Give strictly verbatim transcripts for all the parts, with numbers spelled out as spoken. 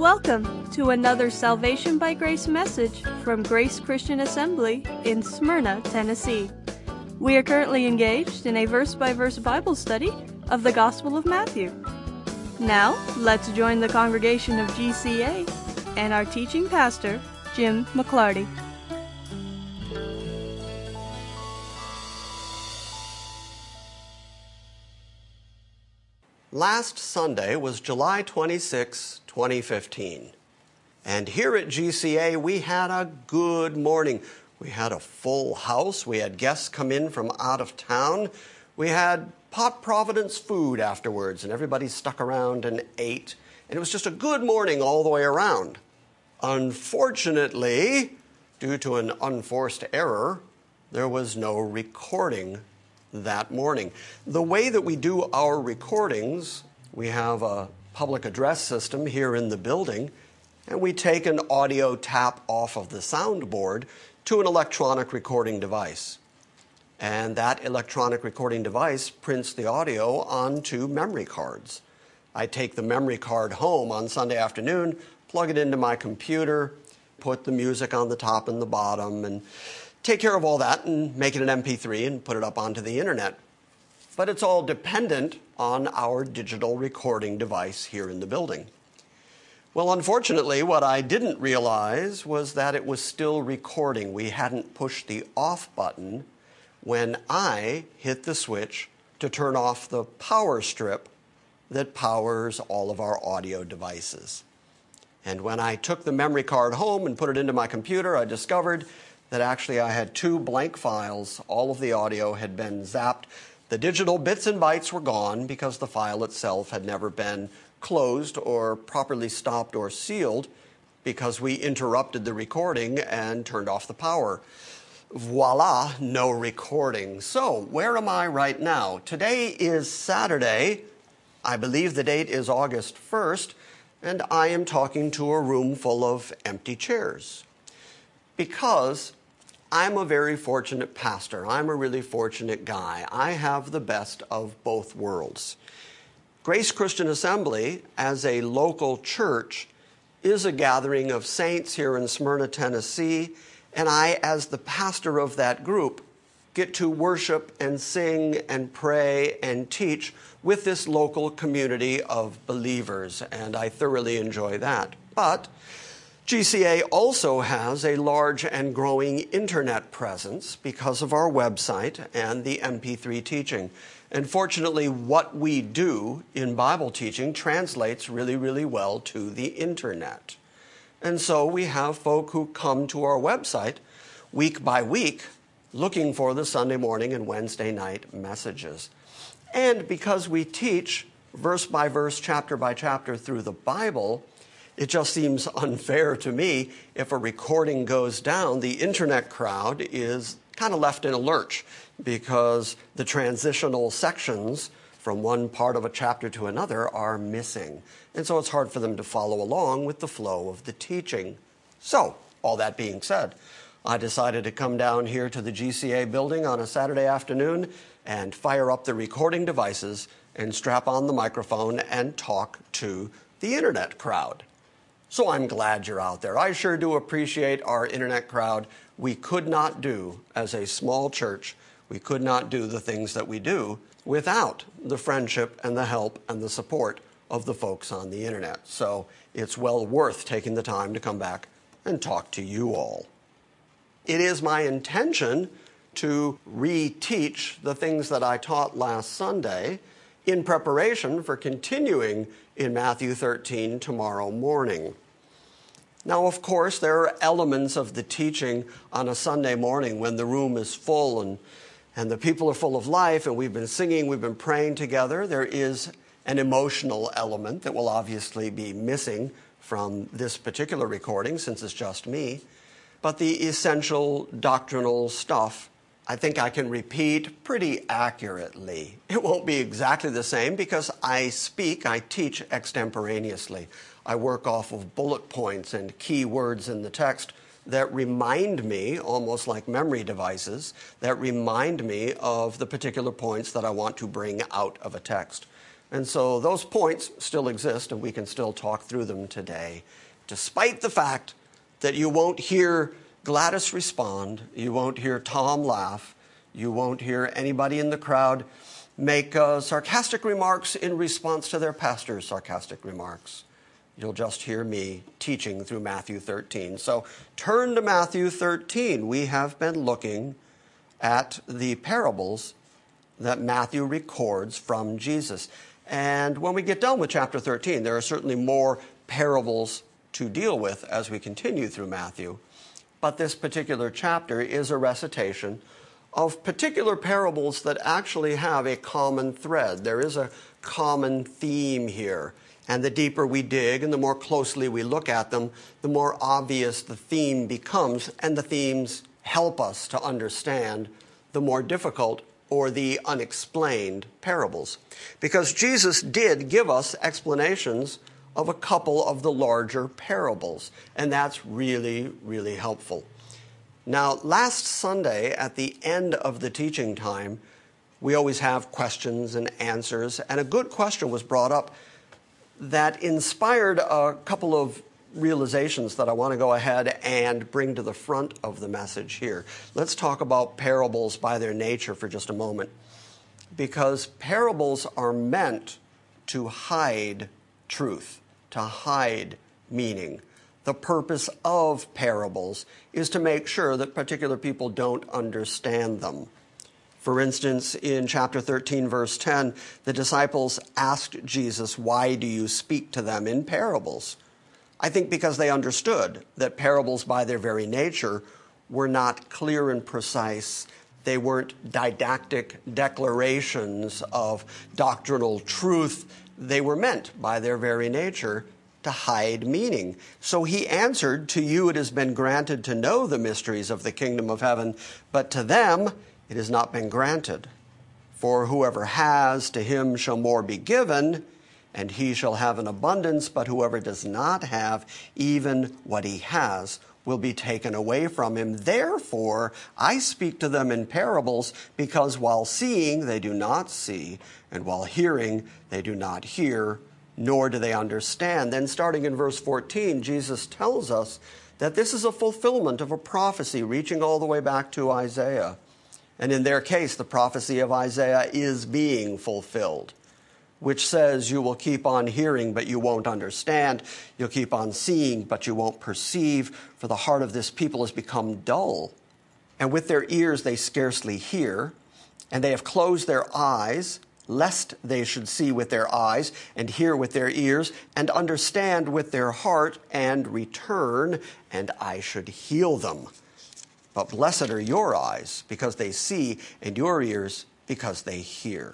Welcome to another Salvation by Grace message from Grace Christian Assembly in Smyrna, Tennessee. We are currently engaged in a verse-by-verse Bible study of the Gospel of Matthew. Now, let's join the congregation of G C A and our teaching pastor, Jim McClarty. Last Sunday was July twenty-sixth, twenty fifteen. And here at G C A, we had a good morning. We had a full house. We had guests come in from out of town. We had Pot Providence food afterwards, and everybody stuck around and ate. And it was just a good morning all the way around. Unfortunately, due to an unforced error, there was no recording that morning. The way that we do our recordings, we have a public address system here in the building, and we take an audio tap off of the soundboard to an electronic recording device. And that electronic recording device prints the audio onto memory cards. I take the memory card home on Sunday afternoon, plug it into my computer, put the music on the top and the bottom, and take care of all that and make it an M P three and put it up onto the internet. But it's all dependent on our digital recording device here in the building. Well, unfortunately, what I didn't realize was that it was still recording. We hadn't pushed the off button when I hit the switch to turn off the power strip that powers all of our audio devices. And when I took the memory card home and put it into my computer, I discovered that actually I had two blank files. All of the audio had been zapped. The digital bits and bytes were gone because the file itself had never been closed or properly stopped or sealed because we interrupted the recording and turned off the power. Voila, no recording. So where am I right now? Today is Saturday. I believe the date is August first, and I am talking to a room full of empty chairs because I'm a very fortunate pastor. I'm a really fortunate guy. I have the best of both worlds. Grace Christian Assembly, as a local church, is a gathering of saints here in Smyrna, Tennessee, and I, as the pastor of that group, get to worship and sing and pray and teach with this local community of believers, and I thoroughly enjoy that. But G C A also has a large and growing internet presence because of our website and the M P three teaching. And fortunately, what we do in Bible teaching translates really, really well to the internet. And so we have folk who come to our website week by week looking for the Sunday morning and Wednesday night messages. And because we teach verse by verse, chapter by chapter through the Bible, it just seems unfair to me if a recording goes down, the internet crowd is kind of left in a lurch because the transitional sections from one part of a chapter to another are missing. And so it's hard for them to follow along with the flow of the teaching. So, all that being said, I decided to come down here to the G C A building on a Saturday afternoon and fire up the recording devices and strap on the microphone and talk to the internet crowd. So I'm glad you're out there. I sure do appreciate our internet crowd. We could not do, as a small church, we could not do the things that we do without the friendship and the help and the support of the folks on the internet. So it's well worth taking the time to come back and talk to you all. It is my intention to re-teach the things that I taught last Sunday in preparation for continuing in Matthew thirteen tomorrow morning. Now, of course, there are elements of the teaching on a Sunday morning when the room is full and, and the people are full of life and we've been singing, we've been praying together. There is an emotional element that will obviously be missing from this particular recording since it's just me. But the essential doctrinal stuff, I think I can repeat pretty accurately. It won't be exactly the same because I speak, I teach extemporaneously. I work off of bullet points and key words in the text that remind me, almost like memory devices, that remind me of the particular points that I want to bring out of a text. And so those points still exist, and we can still talk through them today, despite the fact that you won't hear Gladys respond, you won't hear Tom laugh, you won't hear anybody in the crowd make uh, sarcastic remarks in response to their pastor's sarcastic remarks. You'll just hear me teaching through Matthew thirteen. So turn to Matthew thirteen. We have been looking at the parables that Matthew records from Jesus. And when we get done with chapter thirteen, there are certainly more parables to deal with as we continue through Matthew. But this particular chapter is a recitation of particular parables that actually have a common thread. There is a common theme here. And the deeper we dig and the more closely we look at them, the more obvious the theme becomes, and the themes help us to understand the more difficult or the unexplained parables. Because Jesus did give us explanations of a couple of the larger parables, and that's really, really helpful. Now, last Sunday, at the end of the teaching time, we always have questions and answers, and a good question was brought up that inspired a couple of realizations that I want to go ahead and bring to the front of the message here. Let's talk about parables by their nature for just a moment, because parables are meant to hide truth, to hide meaning. The purpose of parables is to make sure that particular people don't understand them. For instance, in chapter thirteen, verse ten, the disciples asked Jesus, "Why do you speak to them in parables?" I think because they understood that parables by their very nature were not clear and precise. They weren't didactic declarations of doctrinal truth. They were meant by their very nature to hide meaning. So he answered, "To you it has been granted to know the mysteries of the kingdom of heaven, but to them it has not been granted. For whoever has, to him shall more be given, and he shall have an abundance, but whoever does not have, even what he has, will be taken away from him. Therefore, I speak to them in parables, because while seeing they do not see, and while hearing they do not hear, nor do they understand." Then starting in verse fourteen, Jesus tells us that this is a fulfillment of a prophecy reaching all the way back to Isaiah. And in their case, the prophecy of Isaiah is being fulfilled, which says, "You will keep on hearing, but you won't understand. You'll keep on seeing, but you won't perceive. For the heart of this people has become dull. And with their ears they scarcely hear. And they have closed their eyes, lest they should see with their eyes, and hear with their ears, and understand with their heart, and return, and I should heal them. But blessed are your eyes, because they see, and your ears, because they hear."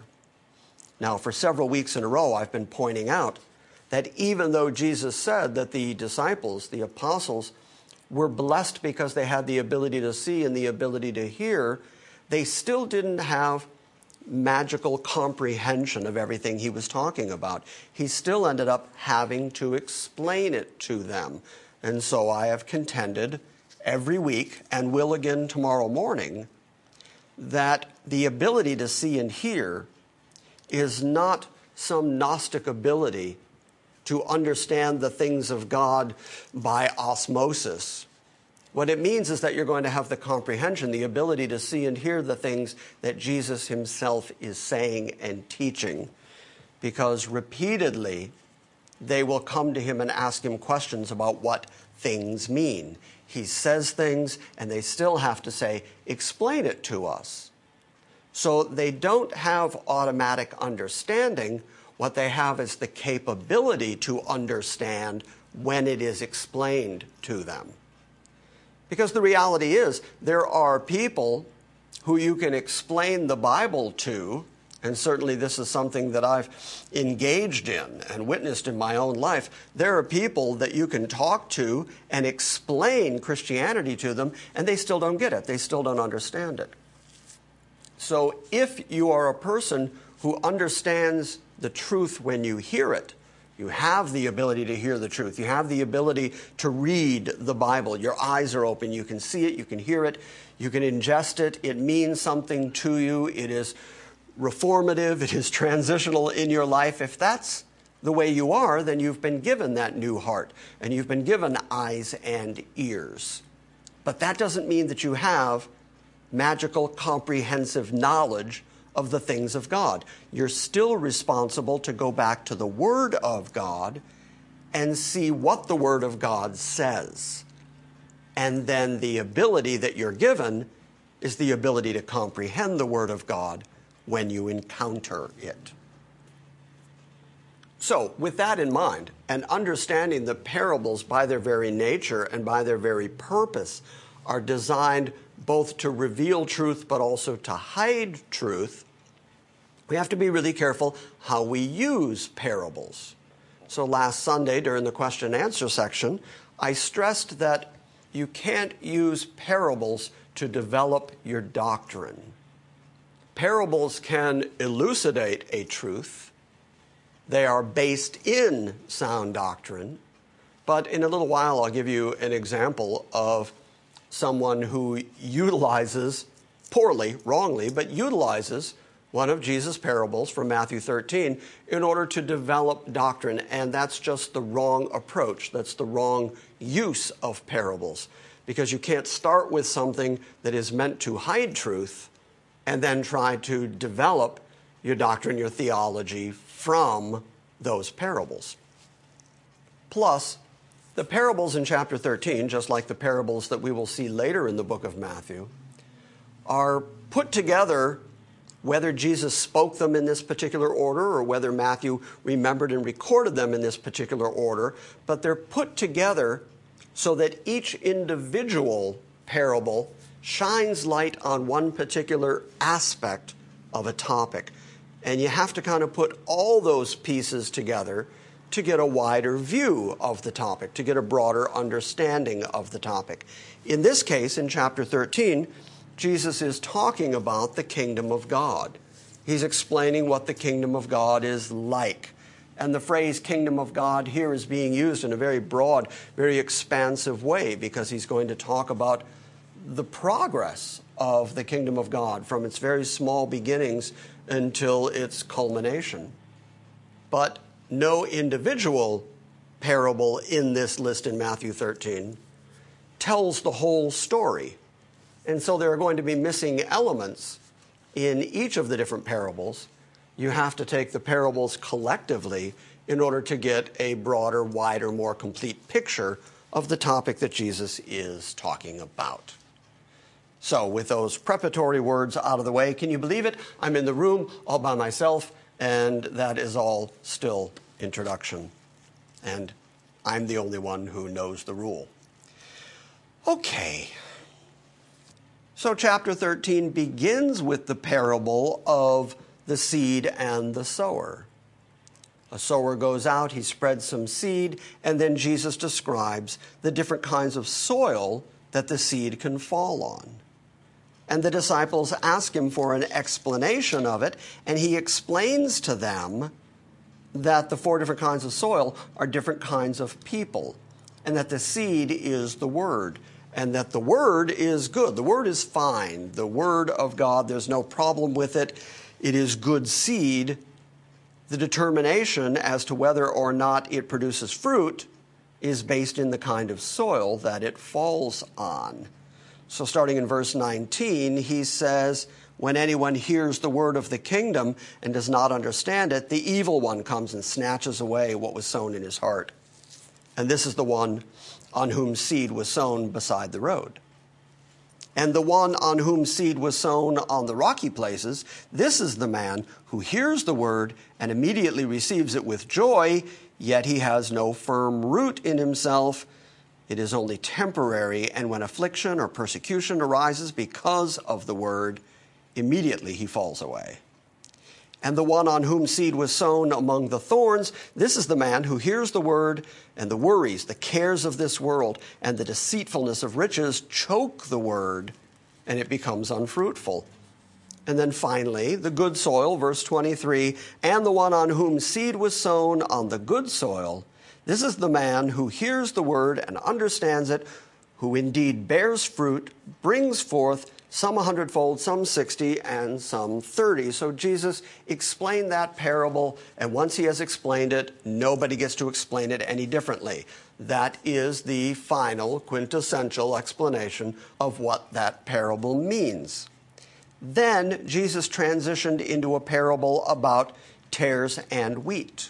Now, for several weeks in a row, I've been pointing out that even though Jesus said that the disciples, the apostles, were blessed because they had the ability to see and the ability to hear, they still didn't have magical comprehension of everything he was talking about. He still ended up having to explain it to them. And so I have contended every week, and will again tomorrow morning, that the ability to see and hear is not some Gnostic ability to understand the things of God by osmosis. What it means is that you're going to have the comprehension, the ability to see and hear the things that Jesus himself is saying and teaching. Because repeatedly, they will come to him and ask him questions about what things mean. He says things, and they still have to say, "Explain it to us." So they don't have automatic understanding. What they have is the capability to understand when it is explained to them. Because the reality is, there are people who you can explain the Bible to, and certainly this is something that I've engaged in and witnessed in my own life. There are people that you can talk to and explain Christianity to them, and they still don't get it. They still don't understand it. So if you are a person who understands the truth when you hear it, you have the ability to hear the truth. You have the ability to read the Bible. Your eyes are open. You can see it. You can hear it. You can ingest it. It means something to you. It is reformative, it is transitional in your life. If that's the way you are, then you've been given that new heart, and you've been given eyes and ears. But that doesn't mean that you have magical, comprehensive knowledge of the things of God. You're still responsible to go back to the Word of God and see what the Word of God says. And then the ability that you're given is the ability to comprehend the Word of God when you encounter it. So, with that in mind, and understanding that parables by their very nature and by their very purpose are designed both to reveal truth but also to hide truth, we have to be really careful how we use parables. So last Sunday, during the question and answer section, I stressed that you can't use parables to develop your doctrine. Parables can elucidate a truth. They are based in sound doctrine. But in a little while, I'll give you an example of someone who utilizes, poorly, wrongly, but utilizes one of Jesus' parables from Matthew thirteen in order to develop doctrine. And that's just the wrong approach. That's the wrong use of parables. Because you can't start with something that is meant to hide truth and then try to develop your doctrine, your theology from those parables. Plus, the parables in chapter thirteen, just like the parables that we will see later in the book of Matthew, are put together, whether Jesus spoke them in this particular order or whether Matthew remembered and recorded them in this particular order, but they're put together so that each individual parable shines light on one particular aspect of a topic. And you have to kind of put all those pieces together to get a wider view of the topic, to get a broader understanding of the topic. In this case, in chapter thirteen, Jesus is talking about the kingdom of God. He's explaining what the kingdom of God is like. And the phrase kingdom of God here is being used in a very broad, very expansive way because he's going to talk about the progress of the kingdom of God from its very small beginnings until its culmination. But no individual parable in this list in Matthew thirteen tells the whole story. And so there are going to be missing elements in each of the different parables. You have to take the parables collectively in order to get a broader, wider, more complete picture of the topic that Jesus is talking about. So with those preparatory words out of the way, can you believe it? I'm in the room all by myself, and that is all still introduction. And I'm the only one who knows the rule. Okay. So chapter thirteen begins with the parable of the seed and the sower. A sower goes out, he spreads some seed, and then Jesus describes the different kinds of soil that the seed can fall on. And the disciples ask him for an explanation of it, and he explains to them that the four different kinds of soil are different kinds of people, and that the seed is the Word, and that the Word is good. The Word is fine. The Word of God, there's no problem with it. It is good seed. The determination as to whether or not it produces fruit is based in the kind of soil that it falls on. So starting in verse nineteen, he says, when anyone hears the word of the kingdom and does not understand it, the evil one comes and snatches away what was sown in his heart. And this is the one on whom seed was sown beside the road. And the one on whom seed was sown on the rocky places, this is the man who hears the word and immediately receives it with joy, yet he has no firm root in himself. It is only temporary, and when affliction or persecution arises because of the word, immediately he falls away. And the one on whom seed was sown among the thorns, this is the man who hears the word, and the worries, the cares of this world, and the deceitfulness of riches choke the word, and it becomes unfruitful. And then finally, the good soil, verse twenty-three, and the one on whom seed was sown on the good soil, this is the man who hears the word and understands it, who indeed bears fruit, brings forth some a hundredfold, some sixty, and some thirty. So Jesus explained that parable, and once he has explained it, nobody gets to explain it any differently. That is the final, quintessential explanation of what that parable means. Then Jesus transitioned into a parable about tares and wheat.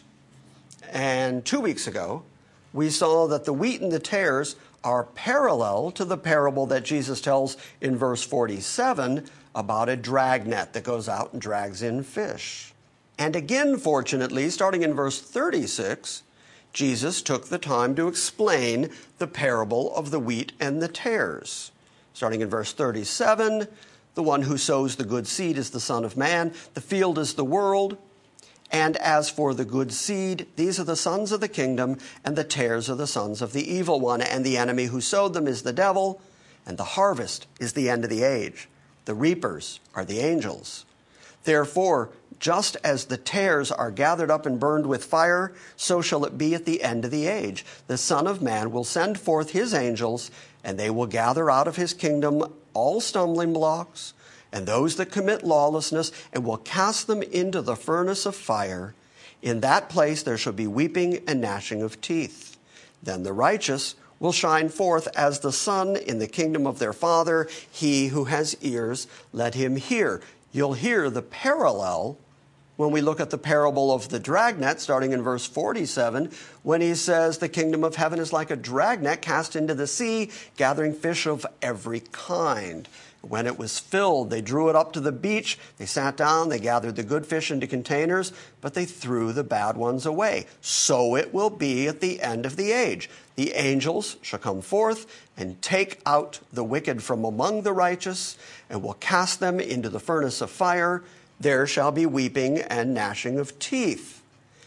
And two weeks ago, we saw that the wheat and the tares are parallel to the parable that Jesus tells in verse forty-seven about a dragnet that goes out and drags in fish. And again, fortunately, starting in verse thirty-six, Jesus took the time to explain the parable of the wheat and the tares. Starting in verse thirty-seven, the one who sows the good seed is the Son of Man, the field is the world. And as for the good seed, these are the sons of the kingdom, and the tares are the sons of the evil one. And the enemy who sowed them is the devil, and the harvest is the end of the age. The reapers are the angels. Therefore, just as the tares are gathered up and burned with fire, so shall it be at the end of the age. The Son of Man will send forth his angels, and they will gather out of his kingdom all stumbling blocks, and those that commit lawlessness, and will cast them into the furnace of fire. In that place there shall be weeping and gnashing of teeth. Then the righteous will shine forth as the sun in the kingdom of their Father. He who has ears, let him hear. You'll hear the parallel when we look at the parable of the dragnet, starting in verse forty-seven, when he says the kingdom of heaven is like a dragnet cast into the sea, gathering fish of every kind. When it was filled, they drew it up to the beach. They sat down, they gathered the good fish into containers, but they threw the bad ones away. So it will be at the end of the age. The angels shall come forth and take out the wicked from among the righteous, and will cast them into the furnace of fire. There shall be weeping and gnashing of teeth.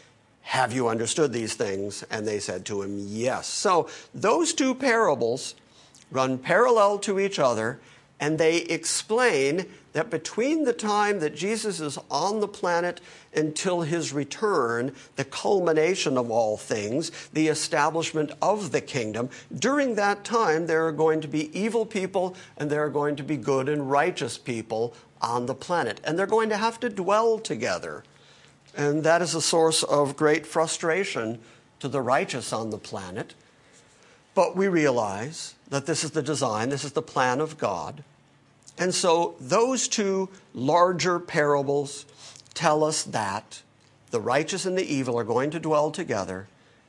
Have you understood these things? And they said to him, yes. So those two parables run parallel to each other, and they explain that between the time that Jesus is on the planet until his return, the culmination of all things, the establishment of the kingdom, during that time there are going to be evil people and there are going to be good and righteous people on the planet. And they're going to have to dwell together. And that is a source of great frustration to the righteous on the planet. But we realize that this is the design, this is the plan of God. And so those two larger parables tell us that the righteous and the evil are going to dwell together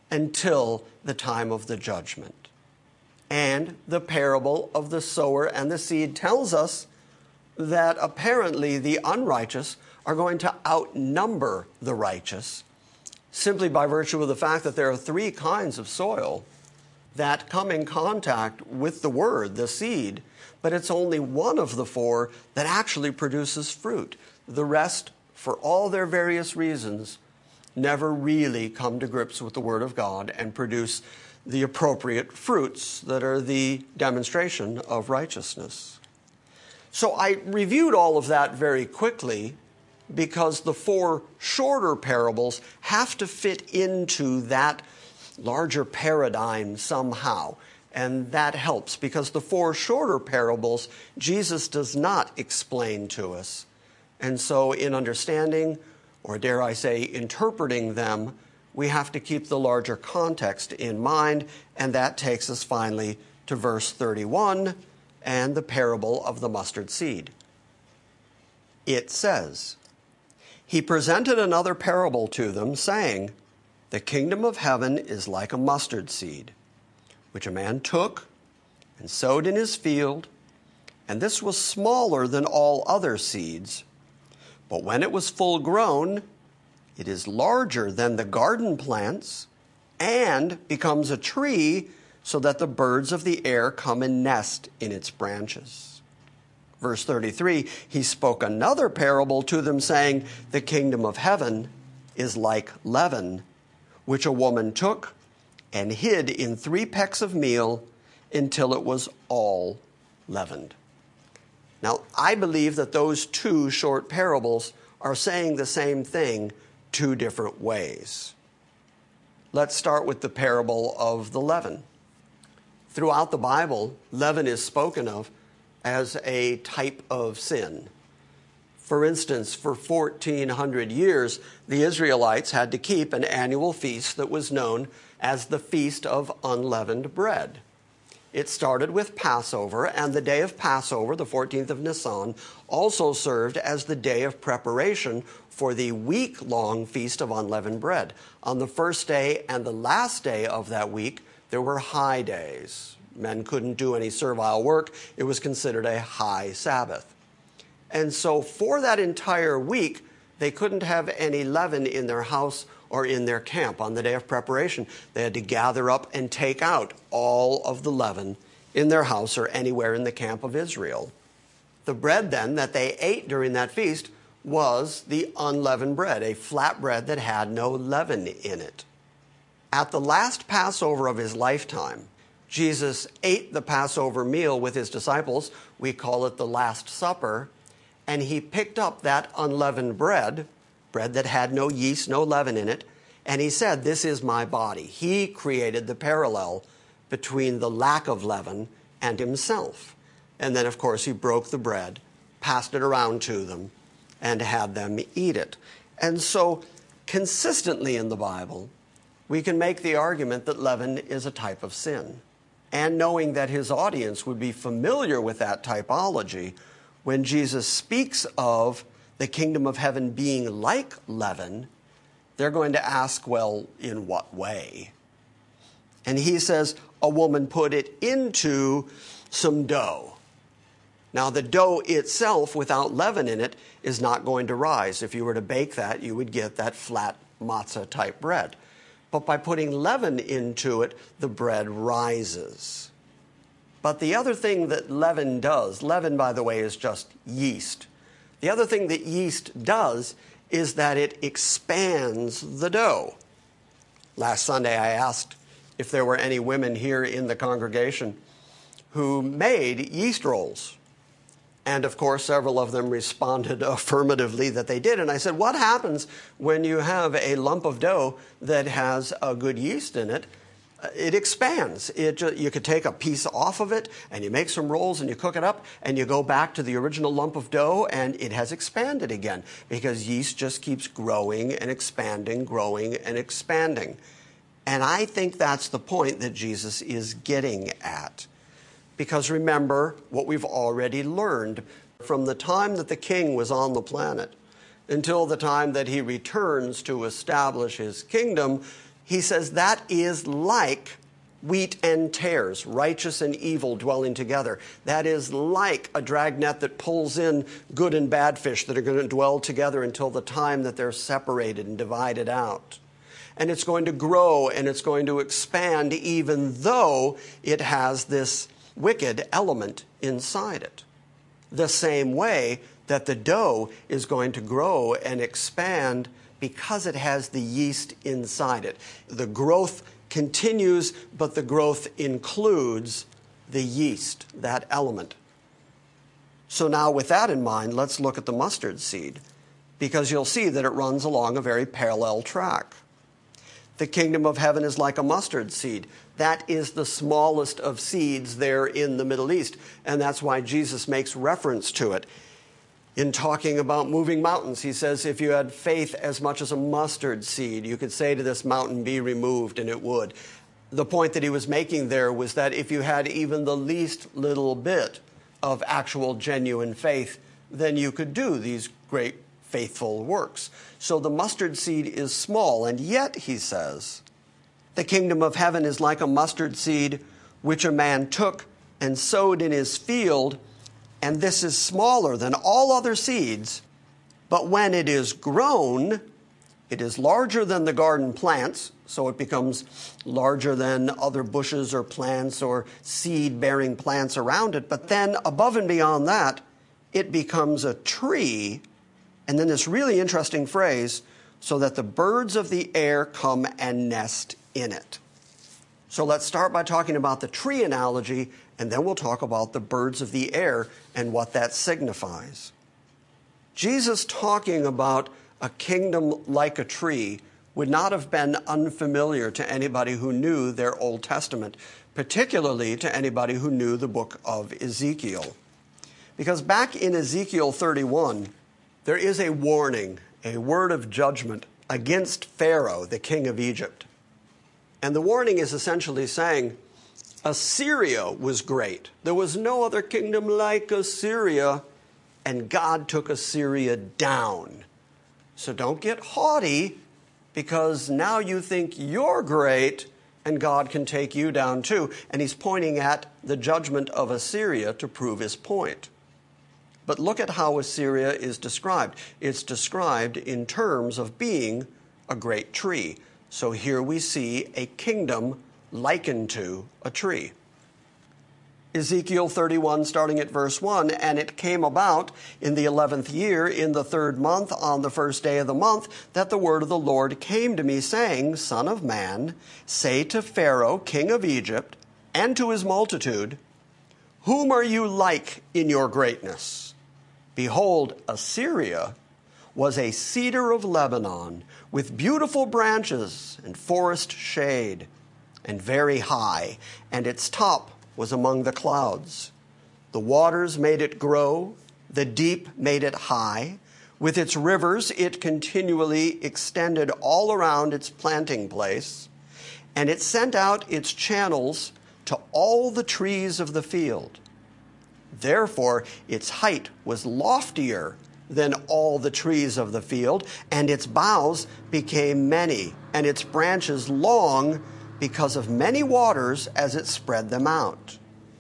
until the time of the judgment. And the parable of the sower and the seed tells us that apparently the unrighteous are going to outnumber the righteous simply by virtue of the fact that there are three kinds of soil that come in contact with the word, the seed, but it's only one of the four that actually produces fruit. The rest, for all their various reasons, never really come to grips with the Word of God and produce the appropriate fruits that are the demonstration of righteousness. So I reviewed all of that very quickly because the four shorter parables have to fit into that larger paradigm somehow. And that helps because the four shorter parables, Jesus does not explain to us. And so in understanding, or dare I say, interpreting them, we have to keep the larger context in mind. And that takes us finally to verse thirty-one and the parable of the mustard seed. It says, "He presented another parable to them, saying, the kingdom of heaven is like a mustard seed, which a man took and sowed in his field, and this was smaller than all other seeds. But when it was full grown, it is larger than the garden plants and becomes a tree so that the birds of the air come and nest in its branches." Verse thirty-three, he spoke another parable to them, saying, the kingdom of heaven is like leaven, which a woman took and hid in three pecks of meal until it was all leavened. Now, I believe that those two short parables are saying the same thing two different ways. Let's start with the parable of the leaven. Throughout the Bible, leaven is spoken of as a type of sin. For instance, for fourteen hundred years, the Israelites had to keep an annual feast that was known as the Feast of Unleavened Bread. It started with Passover, and the day of Passover, the fourteenth of Nisan, also served as the day of preparation for the week-long Feast of Unleavened Bread. On the first day and the last day of that week, there were high days. Men couldn't do any servile work. It was considered a high Sabbath. And so for that entire week, they couldn't have any leaven in their house or in their camp. On the day of preparation, they had to gather up and take out all of the leaven in their house or anywhere in the camp of Israel. The bread then that they ate during that feast was the unleavened bread, a flat bread that had no leaven in it. At the last Passover of his lifetime, Jesus ate the Passover meal with his disciples. We call it the Last Supper. And he picked up that unleavened bread, bread that had no yeast, no leaven in it, and he said, "This is my body." He created the parallel between the lack of leaven and himself. And then, of course, he broke the bread, passed it around to them, and had them eat it. And so, consistently in the Bible, we can make the argument that leaven is a type of sin. And knowing that his audience would be familiar with that typology, when Jesus speaks of the kingdom of heaven being like leaven, they're going to ask, well, in what way? And he says, a woman put it into some dough. Now, the dough itself, without leaven in it, is not going to rise. If you were to bake that, you would get that flat matzah-type bread. But by putting leaven into it, the bread rises. But the other thing that leaven does, leaven, by the way, is just yeast. The other thing that yeast does is that it expands the dough. Last Sunday, I asked if there were any women here in the congregation who made yeast rolls. And, of course, several of them responded affirmatively that they did. And I said, what happens when you have a lump of dough that has a good yeast in it? It expands. It, you could take a piece off of it, and you make some rolls, and you cook it up, and you go back to the original lump of dough, and it has expanded again, because yeast just keeps growing and expanding, growing and expanding. And I think that's the point that Jesus is getting at. Because remember what we've already learned from the time that the king was on the planet until the time that he returns to establish his kingdom. He says that is like wheat and tares, righteous and evil dwelling together. That is like a dragnet that pulls in good and bad fish that are going to dwell together until the time that they're separated and divided out. And it's going to grow and it's going to expand even though it has this wicked element inside it. The same way that the dough is going to grow and expand because it has the yeast inside it. The growth continues, but the growth includes the yeast, that element. So now with that in mind, let's look at the mustard seed, because you'll see that it runs along a very parallel track. The kingdom of heaven is like a mustard seed. That is the smallest of seeds there in the Middle East, and that's why Jesus makes reference to it. In talking about moving mountains, he says, if you had faith as much as a mustard seed, you could say to this mountain, be removed, and it would. The point that he was making there was that if you had even the least little bit of actual genuine faith, then you could do these great faithful works. So the mustard seed is small, and yet, he says, the kingdom of heaven is like a mustard seed which a man took and sowed in his field, and this is smaller than all other seeds, but when it is grown, it is larger than the garden plants, so it becomes larger than other bushes or plants or seed-bearing plants around it. But then above and beyond that, it becomes a tree. And then this really interesting phrase, so that the birds of the air come and nest in it. So let's start by talking about the tree analogy, and then we'll talk about the birds of the air and what that signifies. Jesus talking about a kingdom like a tree would not have been unfamiliar to anybody who knew their Old Testament, particularly to anybody who knew the book of Ezekiel. Because back in Ezekiel thirty-one, there is a warning, a word of judgment against Pharaoh, the king of Egypt. And the warning is essentially saying, Assyria was great. There was no other kingdom like Assyria, and God took Assyria down. So don't get haughty, because now you think you're great, and God can take you down too. And he's pointing at the judgment of Assyria to prove his point. But look at how Assyria is described. It's described in terms of being a great tree. So here we see a kingdom likened to a tree. Ezekiel thirty-one, starting at verse one, and it came about in the eleventh year, in the third month, on the first day of the month, that the word of the Lord came to me, saying, Son of man, say to Pharaoh, king of Egypt, and to his multitude, whom are you like in your greatness? Behold, Assyria was a cedar of Lebanon, with beautiful branches and forest shade, and very high, and its top was among the clouds. The waters made it grow, the deep made it high. With its rivers it continually extended all around its planting place, and it sent out its channels to all the trees of the field. Therefore its height was loftier than all the trees of the field, and its boughs became many, and its branches long, because of many waters as it spread them out.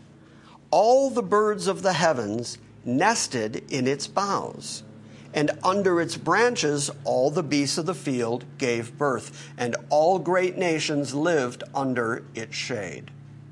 All the birds of the heavens nested in its boughs, and under its branches all the beasts of the field gave birth, and all great nations lived under its shade.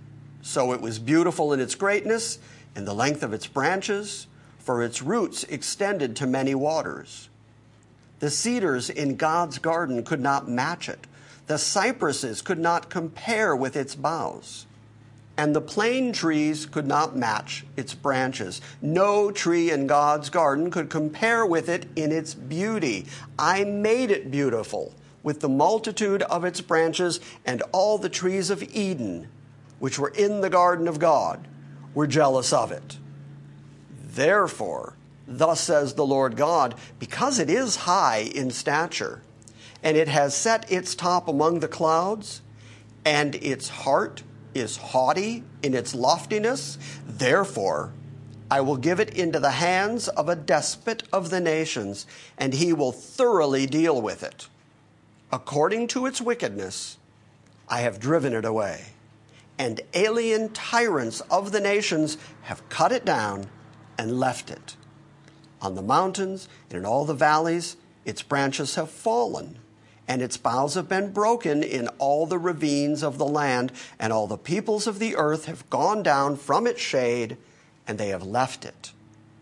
So it was beautiful in its greatness, in the length of its branches, for its roots extended to many waters. The cedars in God's garden could not match it. The cypresses could not compare with its boughs, and the plane trees could not match its branches. No tree in God's garden could compare with it in its beauty. I made it beautiful with the multitude of its branches, and all the trees of Eden, which were in the garden of God, were jealous of it. Therefore, thus says the Lord God, because it is high in stature, and it has set its top among the clouds, and its heart is haughty in its loftiness. Therefore, I will give it into the hands of a despot of the nations, and he will thoroughly deal with it. According to its wickedness, I have driven it away, and alien tyrants of the nations have cut it down and left it. On the mountains and in all the valleys, its branches have fallen, and its boughs have been broken in all the ravines of the land, and all the peoples of the earth have gone down from its shade, and they have left it.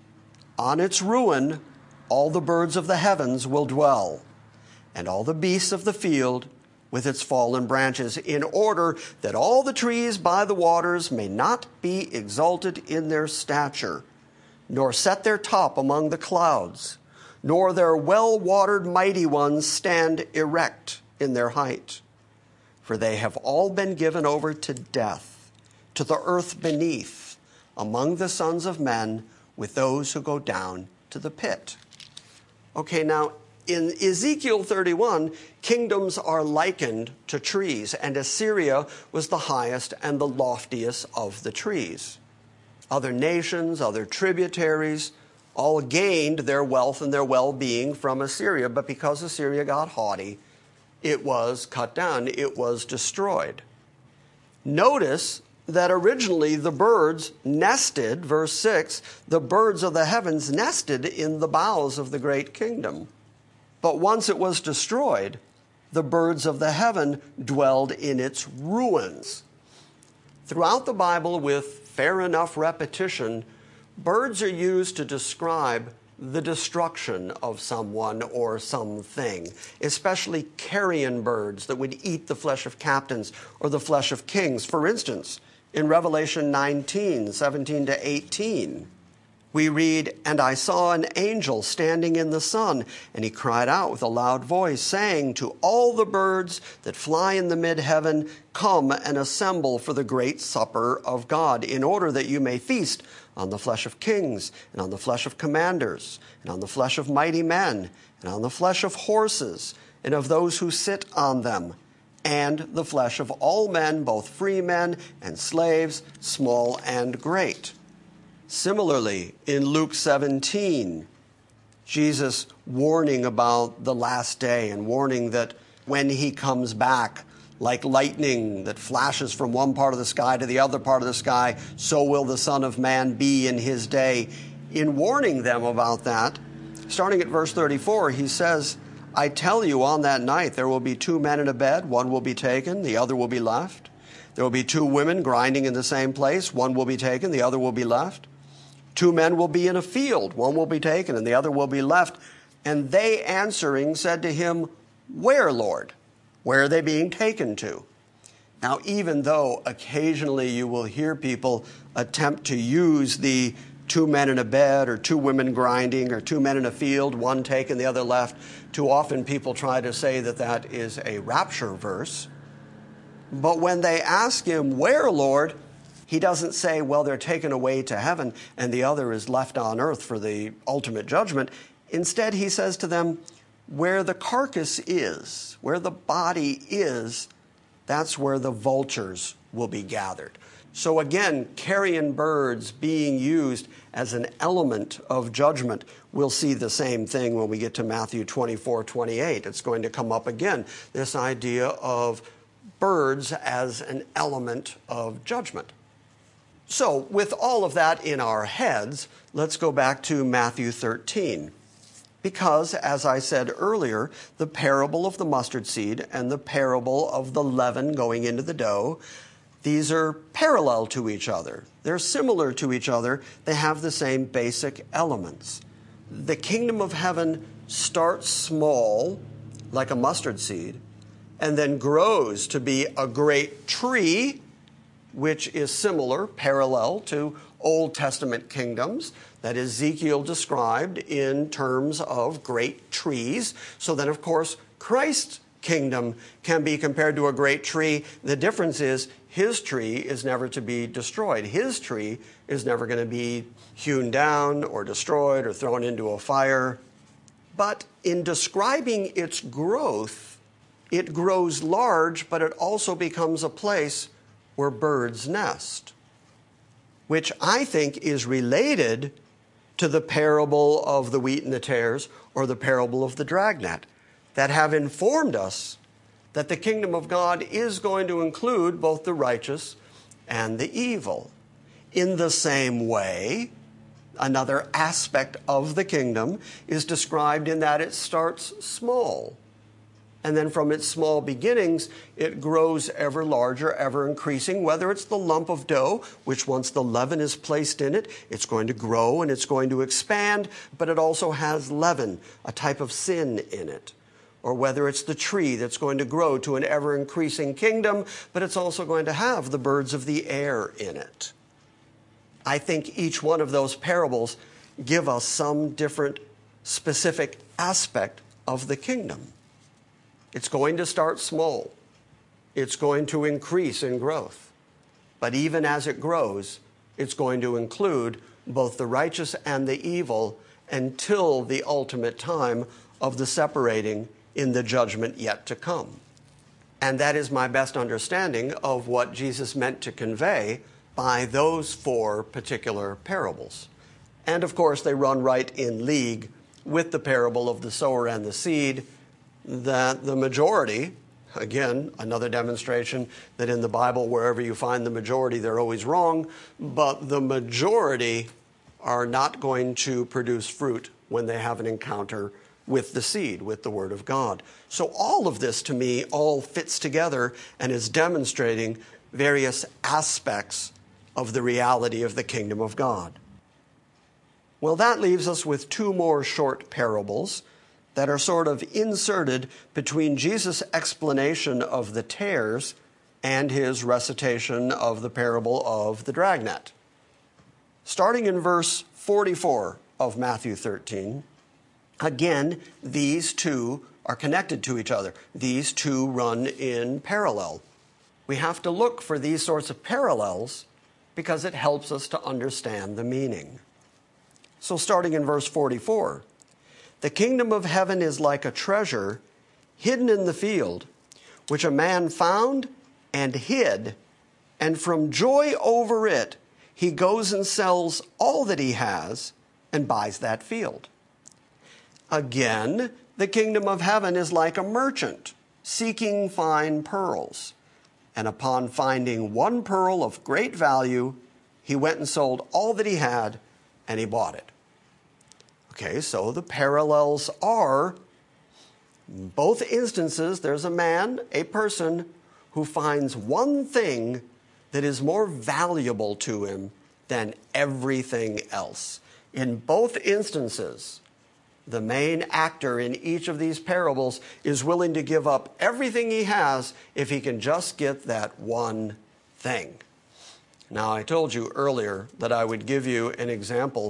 On its ruin, all the birds of the heavens will dwell, and all the beasts of the field with its fallen branches, in order that all the trees by the waters may not be exalted in their stature, nor set their top among the clouds, nor their well-watered mighty ones stand erect in their height. For they have all been given over to death, to the earth beneath, among the sons of men, with those who go down to the pit. Okay, now, in Ezekiel thirty-one, kingdoms are likened to trees, and Assyria was the highest and the loftiest of the trees. Other nations, other tributaries, all gained their wealth and their well-being from Assyria, but because Assyria got haughty, it was cut down, it was destroyed. Notice that originally the birds nested, verse six, the birds of the heavens nested in the boughs of the great kingdom. But once it was destroyed, the birds of the heaven dwelled in its ruins. Throughout the Bible, with fair enough repetition, birds are used to describe the destruction of someone or something, especially carrion birds that would eat the flesh of captains or the flesh of kings. For instance, in Revelation nineteen, seventeen to eighteen, We read, "And I saw an angel standing in the sun, and he cried out with a loud voice, saying to all the birds that fly in the mid-heaven, come and assemble for the great supper of God, in order that you may feast on the flesh of kings, and on the flesh of commanders, and on the flesh of mighty men, and on the flesh of horses, and of those who sit on them, and the flesh of all men, both free men and slaves, small and great." Similarly, in Luke seventeen, Jesus warning about the last day and warning that when he comes back, like lightning that flashes from one part of the sky to the other part of the sky, so will the Son of Man be in his day. In warning them about that, starting at verse thirty-four, he says, "I tell you, on that night there will be two men in a bed, one will be taken, the other will be left. There will be two women grinding in the same place, one will be taken, the other will be left. Two men will be in a field, one will be taken, and the other will be left." And they answering said to him, "Where, Lord?" Where are they being taken to? Now, even though occasionally you will hear people attempt to use the two men in a bed or two women grinding or two men in a field, one taken, the other left, too often people try to say that that is a rapture verse. But when they ask him, "Where, Lord?" he doesn't say, well, they're taken away to heaven and the other is left on earth for the ultimate judgment. Instead, he says to them, where the carcass is, where the body is, that's where the vultures will be gathered. So again, carrion birds being used as an element of judgment. We'll see the same thing when we get to Matthew twenty-four twenty-eight. It's going to come up again, this idea of birds as an element of judgment. So with all of that in our heads, let's go back to Matthew thirteen. Because, as I said earlier, the parable of the mustard seed and the parable of the leaven going into the dough, these are parallel to each other. They're similar to each other. They have the same basic elements. The kingdom of heaven starts small, like a mustard seed, and then grows to be a great tree, which is similar, parallel to Old Testament kingdoms that Ezekiel described in terms of great trees. So then, of course, Christ's kingdom can be compared to a great tree. The difference is his tree is never to be destroyed. His tree is never going to be hewn down or destroyed or thrown into a fire. But in describing its growth, it grows large, but it also becomes a place where birds nest, which I think is related to the parable of the wheat and the tares or the parable of the dragnet, that have informed us that the kingdom of God is going to include both the righteous and the evil. In the same way, another aspect of the kingdom is described in that it starts small. And then from its small beginnings, it grows ever larger, ever increasing, whether it's the lump of dough, which once the leaven is placed in it, it's going to grow and it's going to expand, but it also has leaven, a type of sin in it. Or whether it's the tree that's going to grow to an ever-increasing kingdom, but it's also going to have the birds of the air in it. I think each one of those parables give us some different specific aspect of the kingdom. It's going to start small. It's going to increase in growth. But even as it grows, it's going to include both the righteous and the evil until the ultimate time of the separating in the judgment yet to come. And that is my best understanding of what Jesus meant to convey by those four particular parables. And of course, they run right in league with the parable of the sower and the seed, that the majority, again, another demonstration that in the Bible, wherever you find the majority, they're always wrong, but the majority are not going to produce fruit when they have an encounter with the seed, with the Word of God. So all of this, to me, all fits together and is demonstrating various aspects of the reality of the kingdom of God. Well, that leaves us with two more short parables that are sort of inserted between Jesus' explanation of the tares and his recitation of the parable of the dragnet. Starting in verse forty-four of Matthew thirteen, again, these two are connected to each other. These two run in parallel. We have to look for these sorts of parallels because it helps us to understand the meaning. So starting in verse forty-four, the kingdom of heaven is like a treasure hidden in the field, which a man found and hid, and from joy over it, he goes and sells all that he has and buys that field. Again, the kingdom of heaven is like a merchant seeking fine pearls. And upon finding one pearl of great value, he went and sold all that he had, and he bought it. Okay, so the parallels are, in both instances, there's a man, a person, who finds one thing that is more valuable to him than everything else. In both instances, the main actor in each of these parables is willing to give up everything he has if he can just get that one thing. Now, I told you earlier that I would give you an example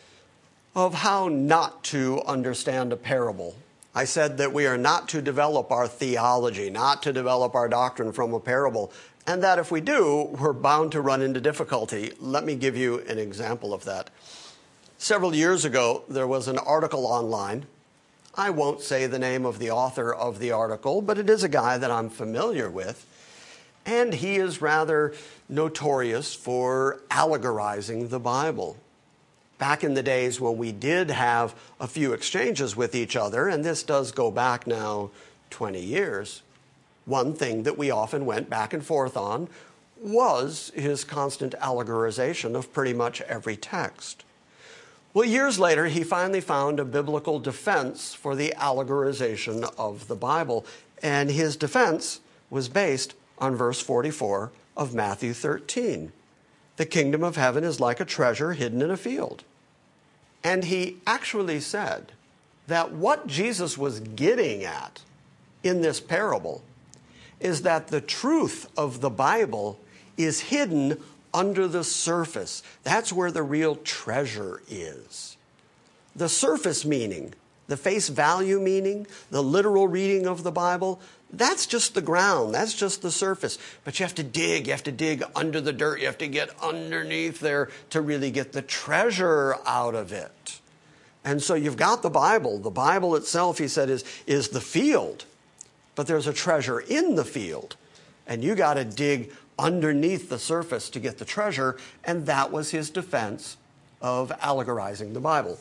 of how not to understand a parable. I said that we are not to develop our theology, not to develop our doctrine from a parable, and that if we do, we're bound to run into difficulty. Let me give you an example of that. Several years ago, there was an article online. I won't say the name of the author of the article, but it is a guy that I'm familiar with. And he is rather notorious for allegorizing the Bible. Back in the days when we did have a few exchanges with each other, and this does go back now twenty years, one thing that we often went back and forth on was his constant allegorization of pretty much every text. Well, years later, he finally found a biblical defense for the allegorization of the Bible, and his defense was based on verse forty-four of Matthew thirteen. The kingdom of heaven is like a treasure hidden in a field. And he actually said that what Jesus was getting at in this parable is that the truth of the Bible is hidden under the surface. That's where the real treasure is. The surface meaning, the face value meaning, the literal reading of the Bible, that's just the ground. That's just the surface. But you have to dig. You have to dig under the dirt. You have to get underneath there to really get the treasure out of it. And so you've got the Bible. The Bible itself, he said, is, is the field. But there's a treasure in the field. And you got to dig underneath the surface to get the treasure. And that was his defense of allegorizing the Bible.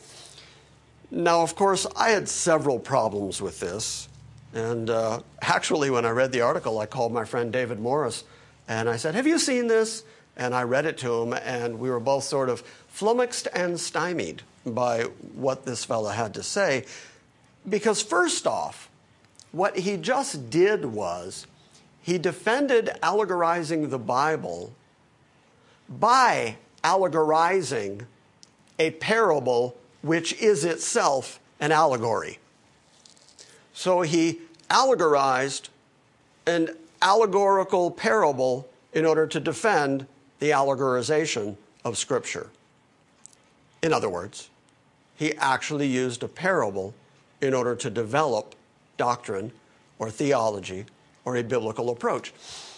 Now, of course, I had several problems with this. And uh, actually, when I read the article, I called my friend David Morris, and I said, have you seen this? And I read it to him, and we were both sort of flummoxed and stymied by what this fellow had to say. Because first off, what he just did was he defended allegorizing the Bible by allegorizing a parable which is itself an allegory. So he allegorized an allegorical parable in order to defend the allegorization of Scripture. In other words, he actually used a parable in order to develop doctrine or theology or a biblical approach.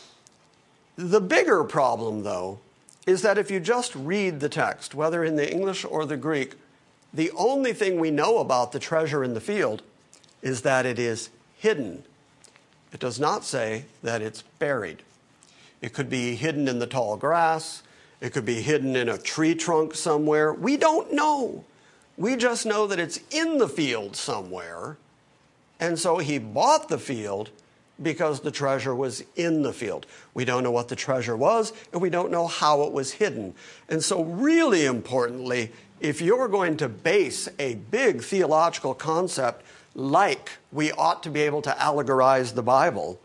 The bigger problem, though, is that if you just read the text, whether in the English or the Greek, the only thing we know about the treasure in the field is that it is hidden. It does not say that it's buried. It could be hidden in the tall grass. It could be hidden in a tree trunk somewhere. We don't know. We just know that it's in the field somewhere. And so he bought the field because the treasure was in the field. We don't know what the treasure was, and we don't know how it was hidden. And so really importantly, if you're going to base a big theological concept like we ought to be able to allegorize the Bible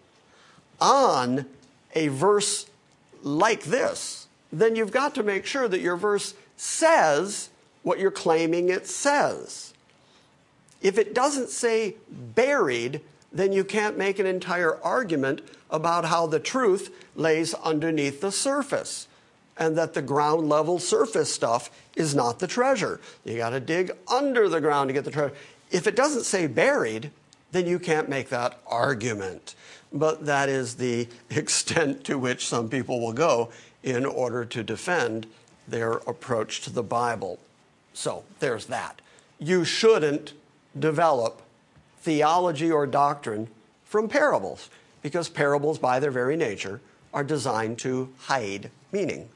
on a verse like this, then you've got to make sure that your verse says what you're claiming it says. If it doesn't say buried, then you can't make an entire argument about how the truth lays underneath the surface. and that the ground level surface stuff is not the treasure. You got to dig under the ground to get the treasure. If it doesn't say buried, then you can't make that argument. But that is the extent to which some people will go in order to defend their approach to the Bible. So there's that. You shouldn't develop theology or doctrine from parables, because parables, by their very nature, are designed to hide meaning.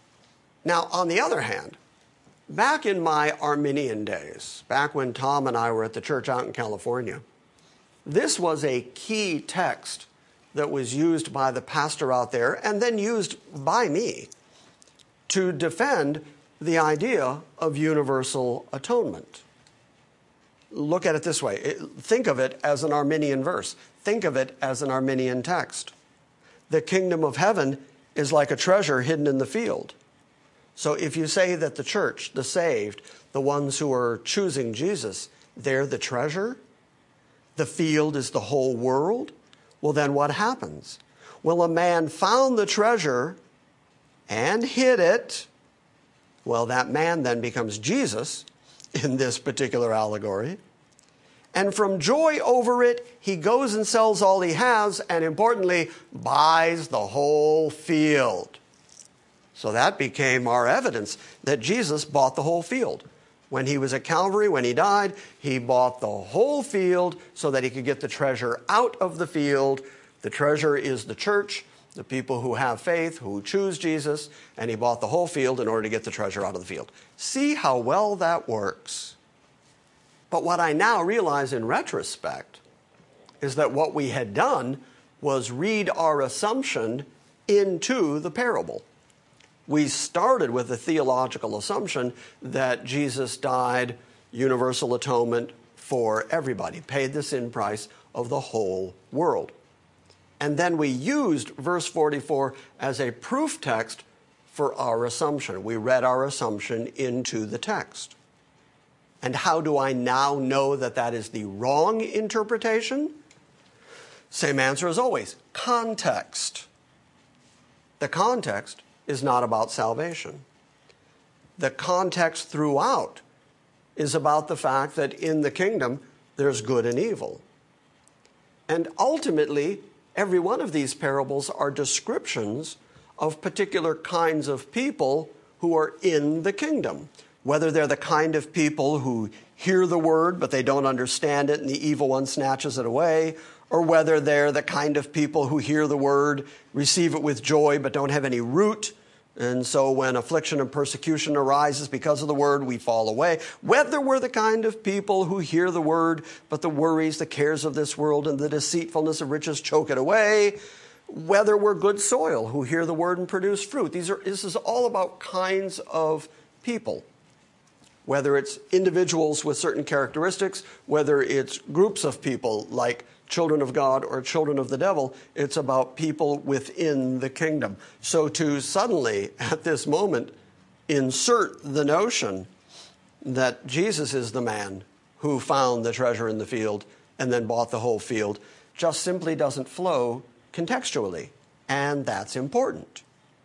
Now, on the other hand, back in my Arminian days, back when Tom and I were at the church out in California, this was a key text that was used by the pastor out there and then used by me to defend the idea of universal atonement. Look at it this way. Think of it as an Arminian verse. Think of it as an Arminian text. The kingdom of heaven is like a treasure hidden in the field. So if you say that the church, the saved, the ones who are choosing Jesus, they're the treasure, the field is the whole world, well, then what happens? Well, a man found the treasure and hid it. Well, that man then becomes Jesus in this particular allegory. And from joy over it, he goes and sells all he has, and importantly, buys the whole field. So that became our evidence that Jesus bought the whole field. When he was at Calvary, when he died, he bought the whole field so that he could get the treasure out of the field. The treasure is the church, the people who have faith, who choose Jesus, and he bought the whole field in order to get the treasure out of the field. See how well that works. But what I now realize in retrospect is that what we had done was read our assumption into the parable. We started with the theological assumption that Jesus died, universal atonement for everybody, paid the sin price of the whole world. And then we used verse forty-four as a proof text for our assumption. We read our assumption into the text. And how do I now know that that is the wrong interpretation? Same answer as always, context. The context is not about salvation. The context throughout is about the fact that in the kingdom there's good and evil. And ultimately, every one of these parables are descriptions of particular kinds of people who are in the kingdom. Whether they're the kind of people who hear the word but they don't understand it and the evil one snatches it away, or whether they're the kind of people who hear the word, receive it with joy but don't have any root, and so when affliction and persecution arises because of the word, we fall away. Whether we're the kind of people who hear the word but the worries, the cares of this world and the deceitfulness of riches choke it away. Whether we're good soil who hear the word and produce fruit. These are, this is all about kinds of people. Whether it's individuals with certain characteristics, whether it's groups of people like children of God or children of the devil, it's about people within the kingdom. So to suddenly, at this moment, insert the notion that Jesus is the man who found the treasure in the field and then bought the whole field just simply doesn't flow contextually, and that's important.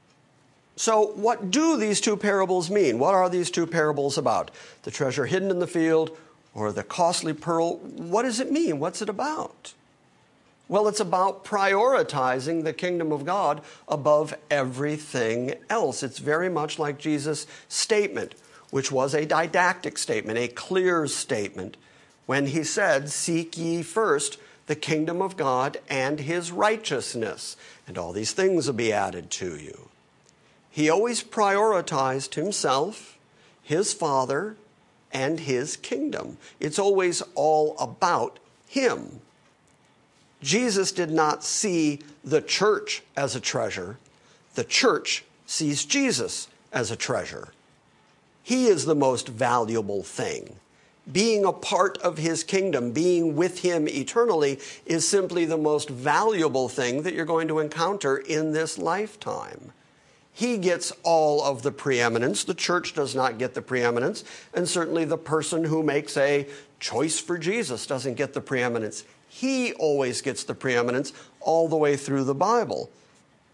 So what do these two parables mean? What are these two parables about? The treasure hidden in the field or the costly pearl? What does it mean? What's it about? Well, it's about prioritizing the kingdom of God above everything else. It's very much like Jesus' statement, which was a didactic statement, a clear statement, when he said, "Seek ye first the kingdom of God and his righteousness, and all these things will be added to you." He always prioritized himself, his Father, and his kingdom. It's always all about him. Jesus did not see the church as a treasure. The church sees Jesus as a treasure. He is the most valuable thing. Being a part of his kingdom, being with him eternally, is simply the most valuable thing that you're going to encounter in this lifetime. He gets all of the preeminence. The church does not get the preeminence. And certainly the person who makes a choice for Jesus doesn't get the preeminence. He always gets the preeminence all the way through the Bible.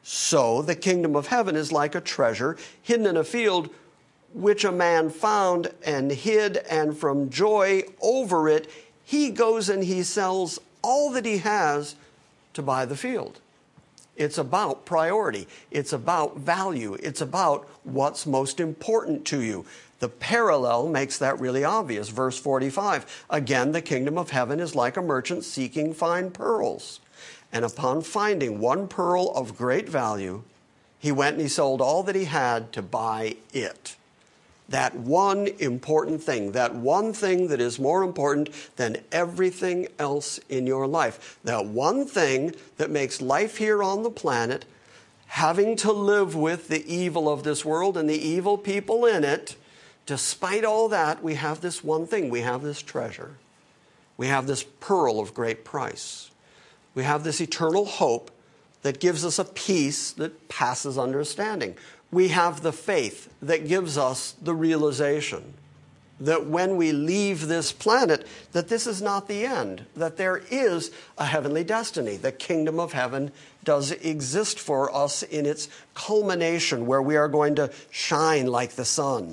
So the kingdom of heaven is like a treasure hidden in a field, which a man found and hid, and from joy over it, he goes and he sells all that he has to buy the field. It's about priority. It's about value. It's about what's most important to you. The parallel makes that really obvious. Verse forty-five, again, the kingdom of heaven is like a merchant seeking fine pearls. And upon finding one pearl of great value, he went and he sold all that he had to buy it. That one important thing, that one thing that is more important than everything else in your life. That one thing that makes life here on the planet, having to live with the evil of this world and the evil people in it, despite all that, we have this one thing. We have this treasure. We have this pearl of great price. We have this eternal hope that gives us a peace that passes understanding. We have the faith that gives us the realization that when we leave this planet, that this is not the end, that there is a heavenly destiny. The kingdom of heaven does exist for us in its culmination, where we are going to shine like the sun.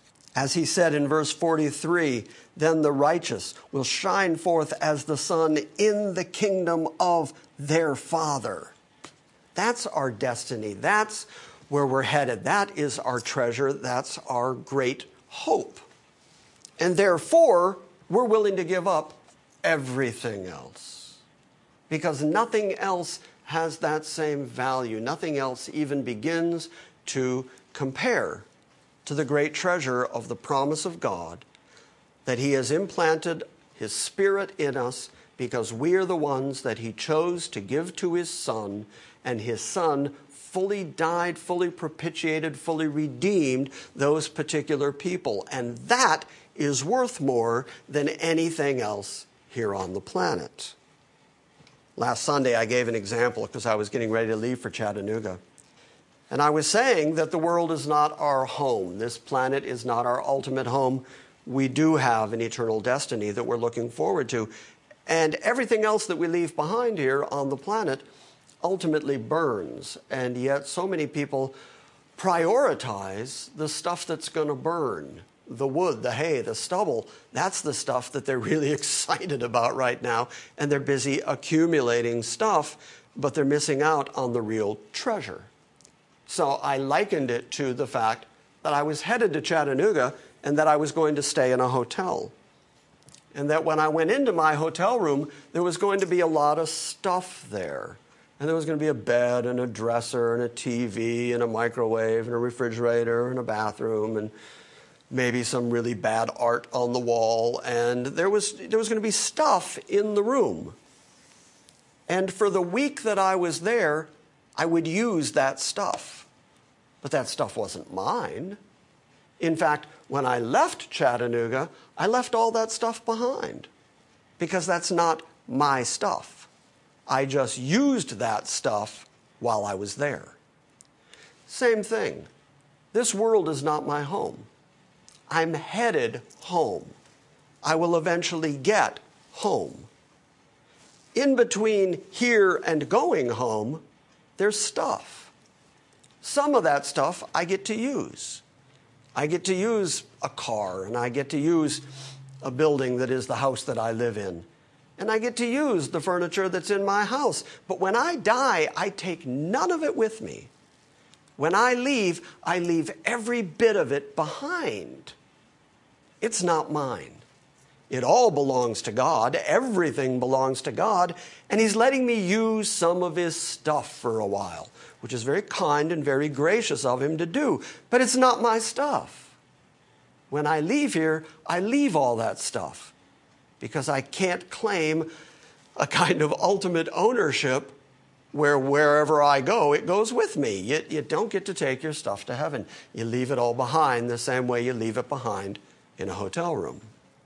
As he said in verse forty-three, then the righteous will shine forth as the sun in the kingdom of their Father. That's our destiny. That's where we're headed. That is our treasure. That's our great hope. And therefore, we're willing to give up everything else, because nothing else has that same value. Nothing else even begins to compare to the great treasure of the promise of God, that he has implanted his Spirit in us because we are the ones that he chose to give to his Son, and his Son fully died, fully propitiated, fully redeemed those particular people. And that is worth more than anything else here on the planet. Last Sunday, I gave an example because I was getting ready to leave for Chattanooga. And I was saying that the world is not our home. This planet is not our ultimate home. We do have an eternal destiny that we're looking forward to. And everything else that we leave behind here on the planet ultimately burns. And yet so many people prioritize the stuff that's going to burn. The wood, the hay, the stubble, that's the stuff that they're really excited about right now. And they're busy accumulating stuff, but they're missing out on the real treasure. So I likened it to the fact that I was headed to Chattanooga and that I was going to stay in a hotel. And that when I went into my hotel room, there was going to be a lot of stuff there. And there was going to be a bed and a dresser and a T V and a microwave and a refrigerator and a bathroom and maybe some really bad art on the wall. And there was, there was going to be stuff in the room. And for the week that I was there, I would use that stuff. But that stuff wasn't mine. In fact, when I left Chattanooga, I left all that stuff behind because that's not my stuff. I just used that stuff while I was there. Same thing. This world is not my home. I'm headed home. I will eventually get home. In between here and going home, there's stuff. Some of that stuff I get to use. I get to use a car, and I get to use a building that is the house that I live in. And I get to use the furniture that's in my house. But when I die, I take none of it with me. When I leave, I leave every bit of it behind. It's not mine. It all belongs to God. Everything belongs to God. And he's letting me use some of his stuff for a while, which is very kind and very gracious of him to do. But it's not my stuff. When I leave here, I leave all that stuff because I can't claim a kind of ultimate ownership where wherever I go, it goes with me. You, you don't get to take your stuff to heaven. You leave it all behind the same way you leave it behind in a hotel room.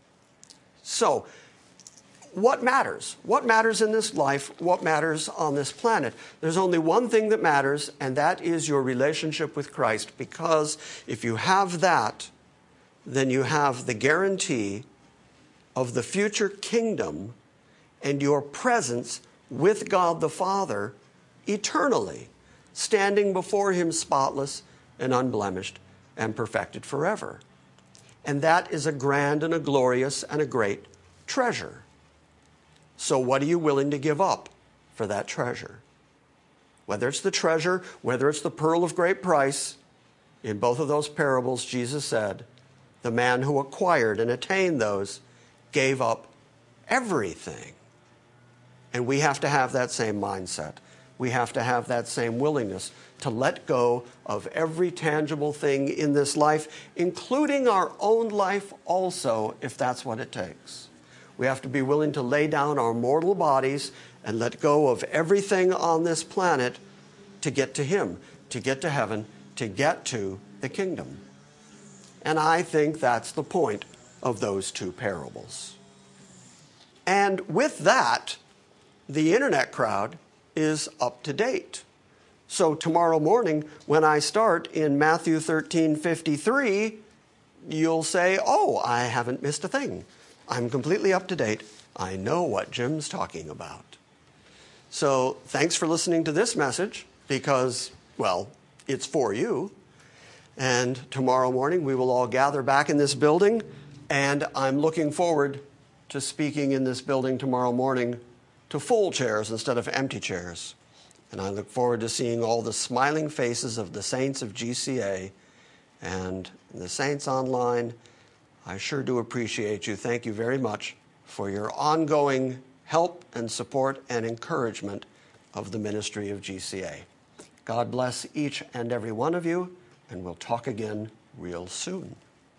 So, what matters? What matters in this life? What matters on this planet? There's only one thing that matters, and that is your relationship with Christ. Because if you have that, then you have the guarantee of the future kingdom and your presence with God the Father eternally. standing before him spotless and unblemished and perfected forever. And that is a grand and a glorious and a great treasure. So what are you willing to give up for that treasure? Whether it's the treasure, whether it's the pearl of great price, in both of those parables, Jesus said, the man who acquired and attained those gave up everything. And we have to have that same mindset. We have to have that same willingness to let go of every tangible thing in this life, including our own life also, if that's what it takes. We have to be willing to lay down our mortal bodies and let go of everything on this planet to get to Him, to get to heaven, to get to the kingdom. And I think that's the point of those two parables. And with that, the internet crowd is up to date. So tomorrow morning, when I start in Matthew thirteen fifty-three, you'll say, oh, I haven't missed a thing. I'm completely up to date. I know what Jim's talking about. So thanks for listening to this message because, well, it's for you. And tomorrow morning, we will all gather back in this building, and I'm looking forward to speaking in this building tomorrow morning to full chairs instead of empty chairs. And I look forward to seeing all the smiling faces of the saints of G C A and the saints online. I sure do appreciate you. Thank you very much for your ongoing help and support and encouragement of the ministry of G C A. God bless each and every one of you, and we'll talk again real soon.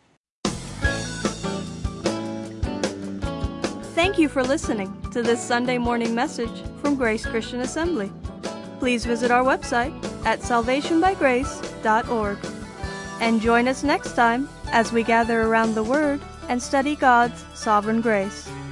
Thank you for listening to this Sunday morning message from Grace Christian Assembly. Please visit our website at salvation by grace dot org. And join us next time as we gather around the Word and study God's sovereign grace.